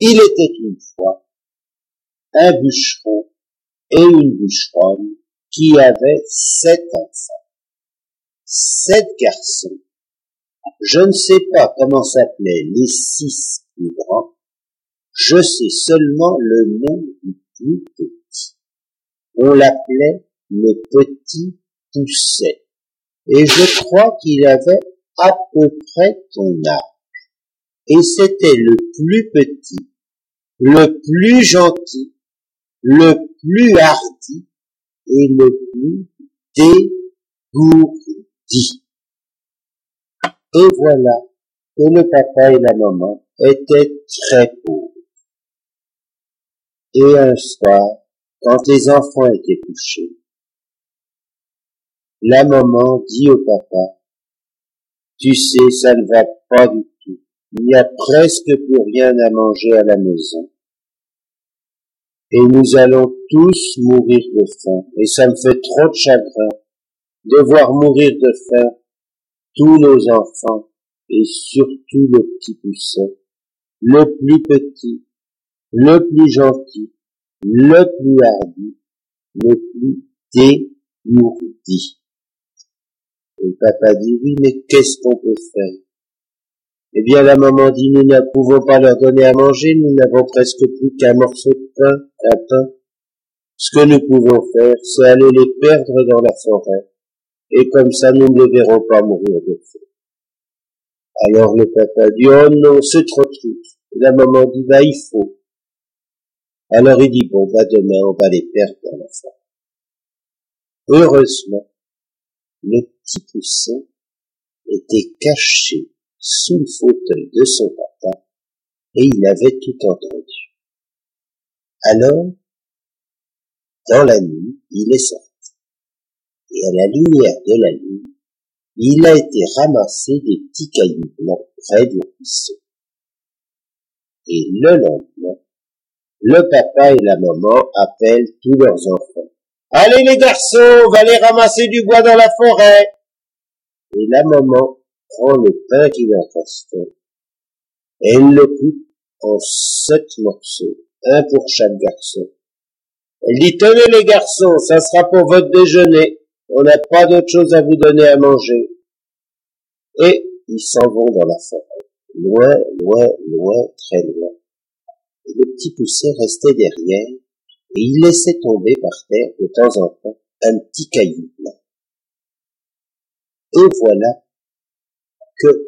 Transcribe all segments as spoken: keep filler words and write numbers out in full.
Il était une fois un bûcheron et une bûcheronne qui avaient sept enfants, sept garçons. Je ne sais pas comment s'appelaient les six plus grands, je sais seulement le nom du plus petit. On l'appelait le petit Pousset, et je crois qu'il avait à peu près ton âge. Et c'était le plus petit, le plus gentil, le plus hardi et le plus dégourdi. Et voilà que le papa et la maman étaient très pauvres. Et un soir, quand les enfants étaient couchés, la maman dit au papa, « Tu sais, ça ne va pas du tout. Il n'y a presque plus rien à manger à la maison. Et nous allons tous mourir de faim. Et ça me fait trop de chagrin de voir mourir de faim tous nos enfants et surtout le petit Pousset, le plus petit, le plus gentil, le plus hardi, le plus dégourdi. » Et le papa dit, oui, mais qu'est-ce qu'on peut faire? Eh bien, la maman dit, nous ne pouvons pas leur donner à manger, nous n'avons presque plus qu'un morceau de pain, un pain. Ce que nous pouvons faire, c'est aller les perdre dans la forêt, et comme ça, nous ne les verrons pas mourir de faim. Alors le papa dit, oh non, c'est trop triste. Et la maman dit, bah, il faut. Alors il dit, bon, bah, demain, on va les perdre dans la forêt. Heureusement, le petit Pousset était caché sous le fauteuil de son papa et il avait tout entendu. Alors, dans la nuit, il est sorti et à la lumière de la lune, il a été ramasser des petits cailloux blancs près du ruisseau. Et le lendemain, le papa et la maman appellent tous leurs enfants. « Allez les garçons, on va aller ramasser du bois dans la forêt !» Et la maman prend le pain qui lui restait, et elle le coupe en sept morceaux, un pour chaque garçon. Elle dit, tenez les garçons, ça sera pour votre déjeuner, on n'a pas d'autre chose à vous donner à manger. Et ils s'en vont dans la forêt, loin, loin, loin, très loin. Et le petit Pousset restait derrière, et il laissait tomber par terre de temps en temps un petit caillou blanc. Et voilà que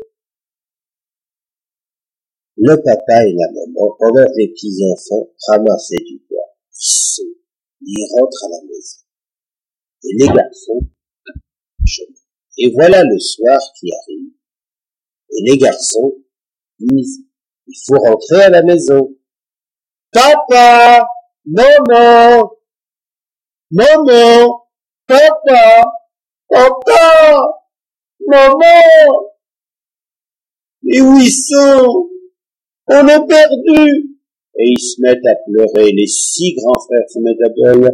le papa et la maman, pendant que les petits-enfants ramassaient du bois, ils rentrent à la maison. Et les garçons, et voilà le soir qui arrive. Et les garçons disent, il faut rentrer à la maison. Papa, maman, maman, papa, papa, maman. Et où ils sont? On est perdus. Et ils se mettent à pleurer. Les six grands frères se mettent à pleurer.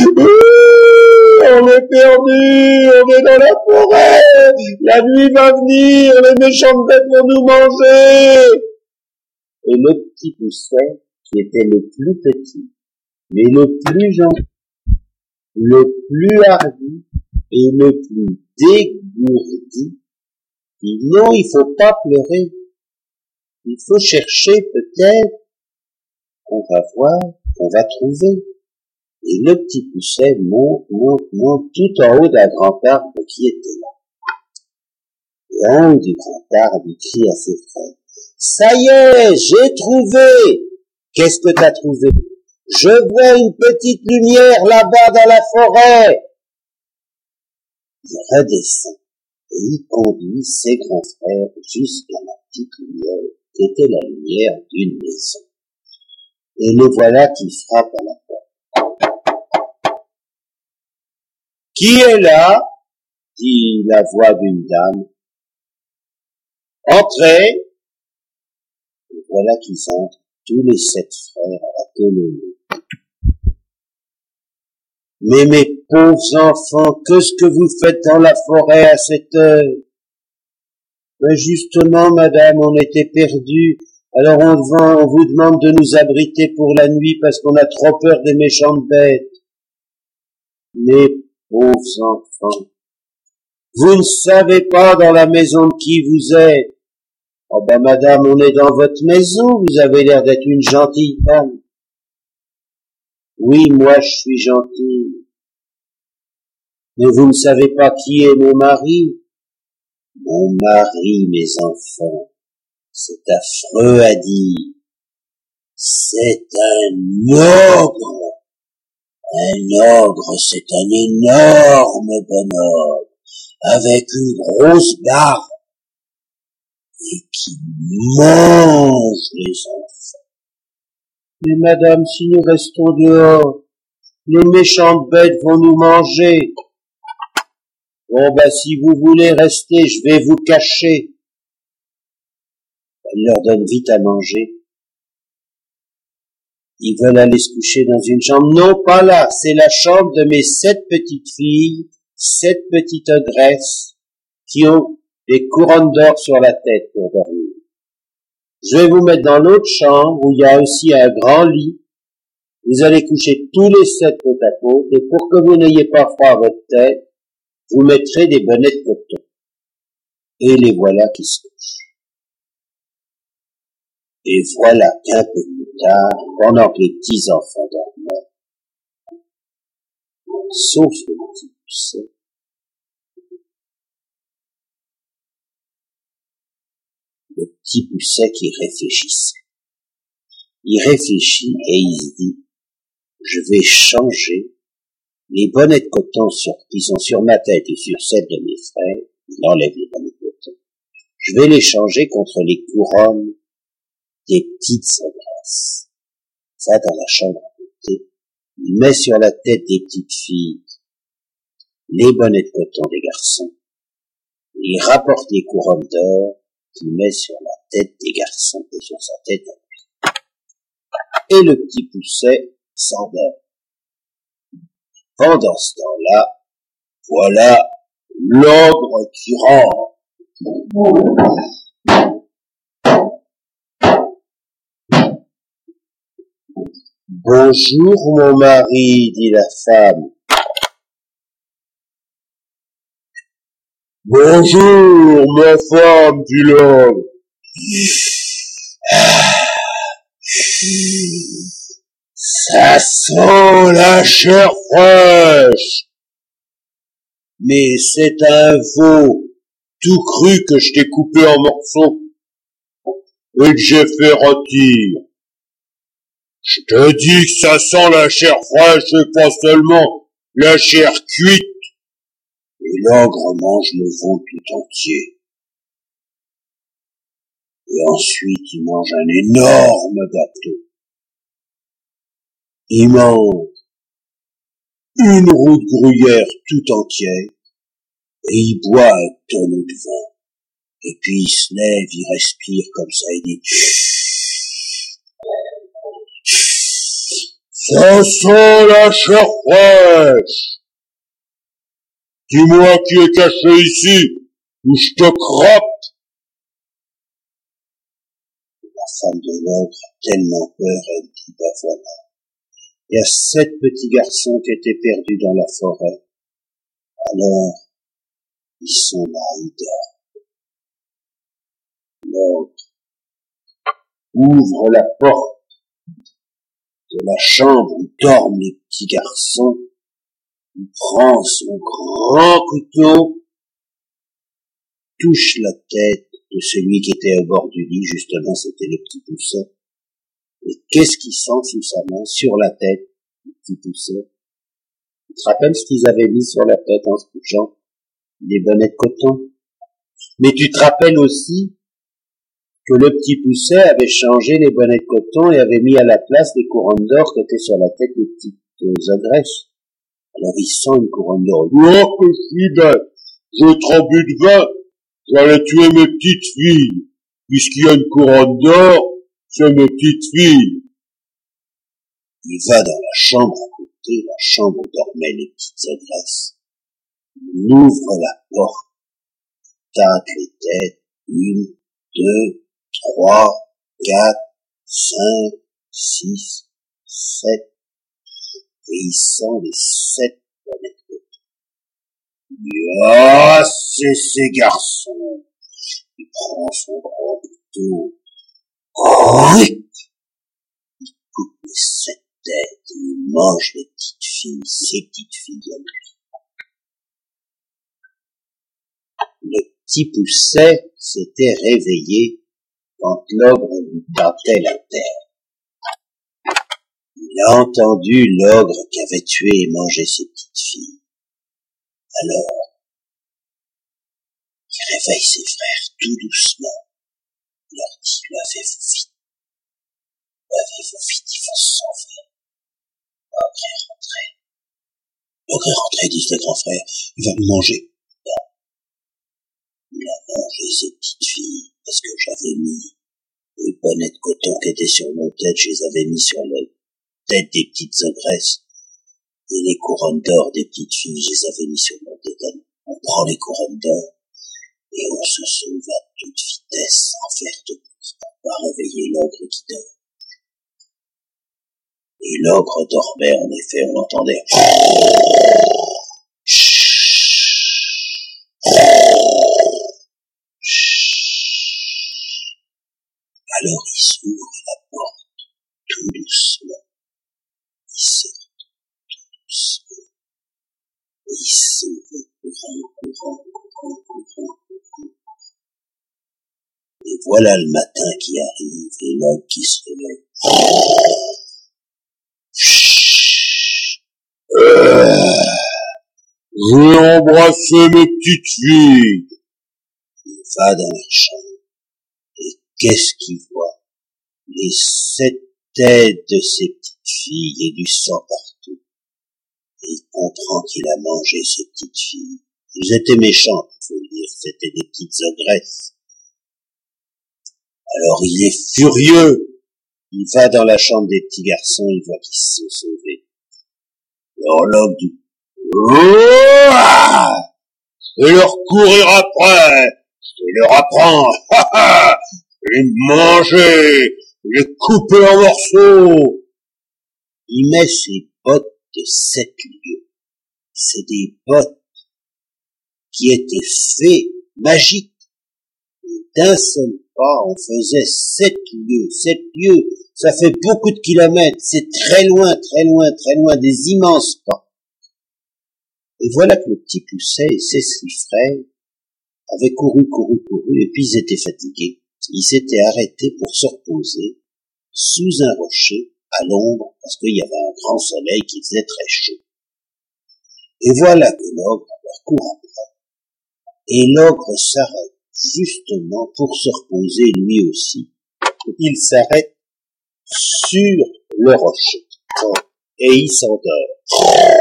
On est perdus, on est dans la forêt. La nuit va venir, les méchantes bêtes vont nous manger. Et le petit Pousset, qui était le plus petit, mais le plus gentil, le plus hardi et le plus dégourdi, dit non, il faut pas pleurer. Il faut chercher peut-être qu'on va voir, qu'on va trouver. Et le petit Pousset monte, monte, monte tout en haut d'un grand arbre qui était là. Et en haut du grand arbre, il crie à ses frères, « Ça y est, j'ai trouvé !» « Qu'est-ce que t'as trouvé ?»« Je vois une petite lumière là-bas dans la forêt !» Il redescend et il conduit ses grands frères jusqu'à la petite lumière qui était la lumière d'une maison. Et les voilà qui frappent à la porte. « Qui est là ?» dit la voix d'une dame. « Entrez !» Et voilà qu'ils entrent, tous les sept frères à la queue leu. « Mais mes pauvres enfants, qu'est-ce que vous faites dans la forêt à cette heure ?»« Mais justement, madame, on était perdus, Alors on, on vous demande de nous abriter pour la nuit parce qu'on a trop peur des méchantes bêtes. Mes pauvres enfants, vous ne savez pas dans la maison de qui vous êtes. Oh ben madame, on est dans votre maison, vous avez l'air d'être une gentille femme. Oui, moi je suis gentille. Mais vous ne savez pas qui est mon mari. Mon mari, mes enfants, c'est affreux à dire. C'est un ogre. Un ogre, c'est un énorme bonhomme, avec une grosse barbe, et qui mange les enfants. Mais madame, si nous restons dehors, les méchantes bêtes vont nous manger. Bon, bah, si vous voulez rester, je vais vous cacher. Elle leur donne vite à manger. Ils veulent aller se coucher dans une chambre. Non, pas là. C'est la chambre de mes sept petites filles, sept petites ogresses, qui ont des couronnes d'or sur la tête pour dormir. Je vais vous mettre dans l'autre chambre, où il y a aussi un grand lit. Vous allez coucher tous les sept côte à côte, et pour que vous n'ayez pas froid à votre tête, vous mettrez des bonnets de coton. Et les voilà qui se couchent. Et voilà qu'un peu plus tard, pendant que les petits enfants dormaient, sauf le petit Poucet, le petit Poucet qui réfléchissait. Il réfléchit et il se dit, je vais changer les bonnets de coton sur, qui sont sur ma tête et sur celle de mes frères. Il enlève les bonnets de coton. Je vais les changer contre les couronnes des petites ogresses. Ça, dans la chambre à côté, il met sur la tête des petites filles les bonnets de coton des garçons. Il rapporte les couronnes d'or qu'il met sur la tête des garçons et sur sa tête à lui. Et le petit Poucet s'endort. Pendant ce temps-là, voilà l'ogre qui rentre. Bonjour, mon mari, dit la femme. Bonjour, ma femme, dit l'ogre. Ça sent la chair fraîche. Mais c'est un veau tout cru que je t'ai coupé en morceaux et que j'ai fait rôtir. Je te dis que ça sent la chair fraîche et pas seulement la chair cuite. Et l'ogre mange le veau tout entier. Et ensuite, il mange un énorme gâteau. Il mange une roue de gruyère tout entière et il boit un tonneau de vin. Et puis il se lève, il respire comme ça, il dit « Ça sent la chair fraîche. Dis-moi qui est caché ici, ou je te croppe. » La femme de l'ogre a tellement peur, elle dit « Ben voilà. Il y a sept petits garçons qui étaient perdus dans la forêt. Alors, ils sont là, ils dorment. » L'ogre ouvre la porte de la chambre où dorment les petits garçons. Il prend son grand couteau, touche la tête de celui qui était au bord du lit, justement, c'était le petit Poucet. Et qu'est-ce qui sent sous sa main, sur la tête, le petit Poucet? Tu te rappelles ce qu'ils avaient mis sur la tête en se couchant? Des bonnets de coton. Mais tu te rappelles aussi que le petit Poucet avait changé les bonnets de coton et avait mis à la place les couronnes d'or qui étaient sur la tête des petites ogresses. Alors il sent une couronne d'or. « Oh, que je suis bête! J'ai trop bu de vin! J'allais tuer mes petites filles! Puisqu'il y a une couronne d'or, c'est mes petites filles! » Il va dans la chambre à côté, la chambre où dormaient les petites ogresses. Il ouvre la porte, tâte les têtes, une, deux, trois, quatre, cinq, six, sept, et il sent les sept planètes de temps. Ah, c'est ces garçons. Il prend son grand couteau. Oh, oui. Il coupe les sept têtes et il mange les petites filles, ces petites filles à lui. Le petit Pousset s'était réveillé quand l'ogre lui tâtait la terre. Il a entendu l'ogre qui avait tué et mangé ses petites filles. Alors, il réveille ses frères tout doucement. Il leur dit, lavez-vous vite. Lavez-vous vite, il faut se sauver. L'ogre est rentré. L'ogre est rentré, dit ses grands frères. Il va nous manger. Non. Il a mangé ses petites filles parce que j'avais mis les bonnets de coton qui étaient sur nos têtes, je les avais mis sur la tête des petites ogresses. Et les couronnes d'or des petites filles, je les avais mis sur nos têtes. On prend les couronnes d'or et on se sauve à toute vitesse sans faire de bruit. On va réveiller l'ogre qui dort. Et l'ogre dormait, en effet, on entendait. Alors il s'ouvre la porte tout doucement. Il sort tout doucement. Il s'ouvre courant, courant, courant, courant, courant. Et voilà le matin qui arrive et l'ogre qui se réveille. Euh, je vais embrasser mes petites filles. Il va dans la chambre. Et qu'est-ce qu'il voit? Les sept têtes de ses petites filles et du sang partout. Et il comprend qu'il a mangé ses petites filles. Ils étaient méchants, il faut le dire, c'était des petites ogresses. Alors il est furieux. Il va dans la chambre des petits garçons, il voit qu'ils se sont sauvés. Alors l'homme dit, ouah, et leur courir après, et leur apprendre, ha ha, les manger, les couper en morceaux. Il met ses bottes de sept lieues. C'est des bottes qui étaient fées, magiques. Et d'un seul pas, on faisait sept lieues. Sept lieues, ça fait beaucoup de kilomètres. C'est très loin, très loin, très loin, des immenses pas. Et voilà que le petit Pousset et ses six frères avaient couru, couru, couru, et puis ils étaient fatigués. Ils s'étaient arrêtés pour se reposer sous un rocher, à l'ombre, parce qu'il y avait un grand soleil qui faisait très chaud. Et voilà que l'ogre leur court après. Et l'ogre s'arrête justement pour se reposer lui aussi. Il s'arrête sur le rocher. Et il s'endort.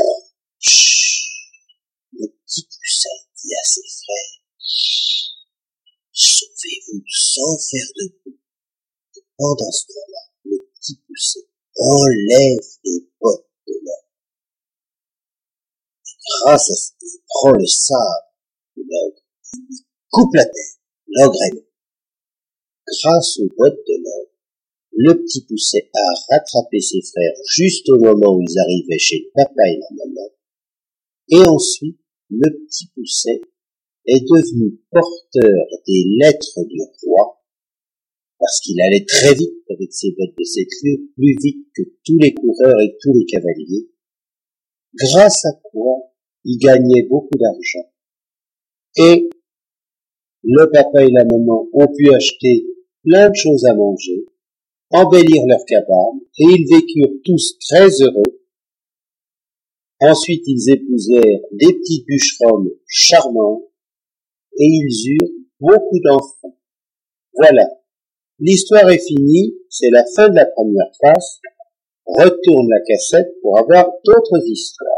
Le petit Pousset dit à ses frères, sauvez-vous sans faire de bruit. Et pendant ce temps-là, le petit Pousset enlève les bottes de l'ogre. Grâce à ce qu'il prend le sable de l'ogre, il coupe la tête. L'ogre est mort. Grâce aux bottes de l'ogre, le petit Pousset a rattrapé ses frères juste au moment où ils arrivaient chez le papa et la maman. Et ensuite, le petit Pousset est devenu porteur des lettres du roi, parce qu'il allait très vite avec ses bottes de sept lieues, plus vite que tous les coureurs et tous les cavaliers, grâce à quoi il gagnait beaucoup d'argent. Et le papa et la maman ont pu acheter plein de choses à manger, embellir leur cabane, et ils vécurent tous très heureux. Ensuite, ils épousèrent des petites bûcheronnes charmantes, et ils eurent beaucoup d'enfants. Voilà. L'histoire est finie, c'est la fin de la première phase. Retourne la cassette pour avoir d'autres histoires.